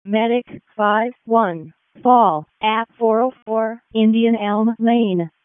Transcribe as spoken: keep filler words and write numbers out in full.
Medic five one. Fall at four oh four Indian Elm Lane.